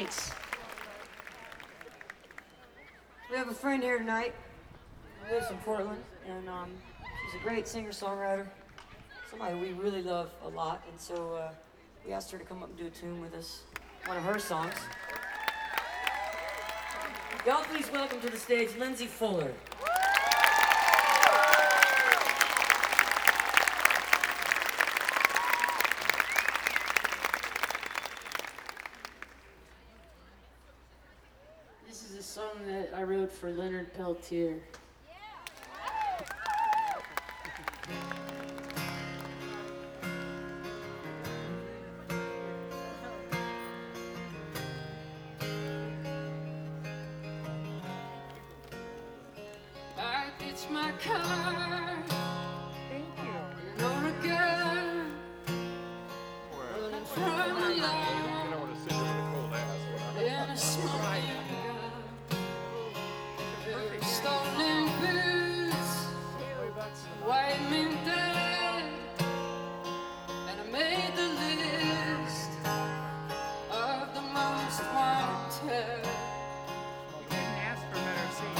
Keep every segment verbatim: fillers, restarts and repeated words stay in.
Thanks. We have a friend here tonight who lives in Portland, and um, she's a great singer-songwriter, somebody we really love a lot, and so uh, we asked her to come up and do a tune with us, one of her songs. Y'all please welcome to the stage Lindsay Fuller. This is a song that I wrote for Leonard Peltier. I ditched my car. Thank you. And on a gun. Running from the law. In a smoking gun. Stolen boots. White men dead. And I made the list of the most wanted. You didn't ask for better seats.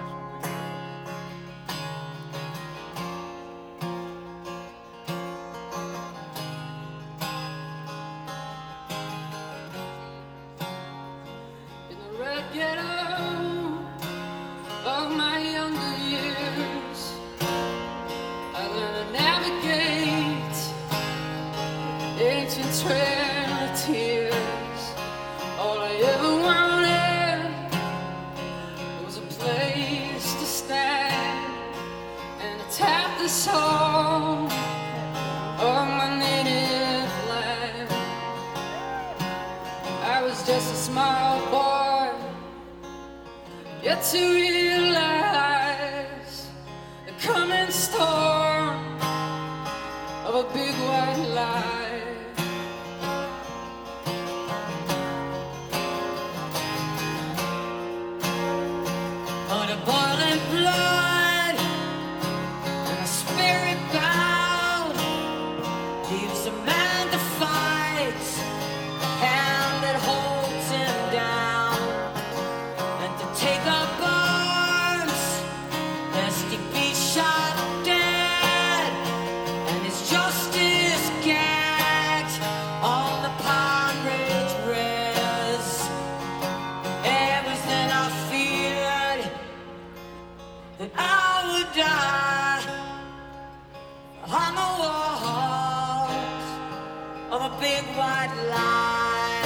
In the red ghetto of my younger years, I learned to navigate ancient trail of tears. All I ever wanted was a place to stand and to tap the soul of my native land. I was just a small boy, yet to realize the coming storm of a big white lie. On a boiling blood and a spirit bound leaves a man to fight, a hand that holds him down, and to take up arms lest he be shot dead and his justice gagged on the Pine Ridge Res. Everything I feared that I would die on the walls of a big white lie.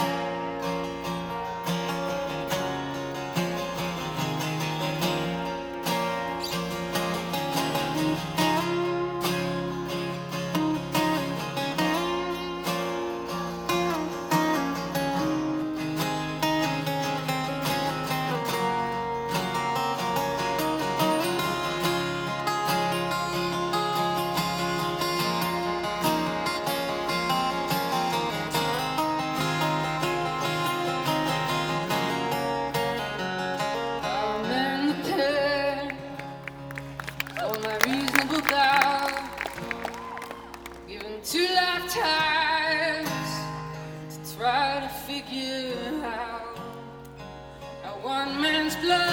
I'm in the pit for my reasonable doubt, given two lifetimes to try to figure out how one man's blood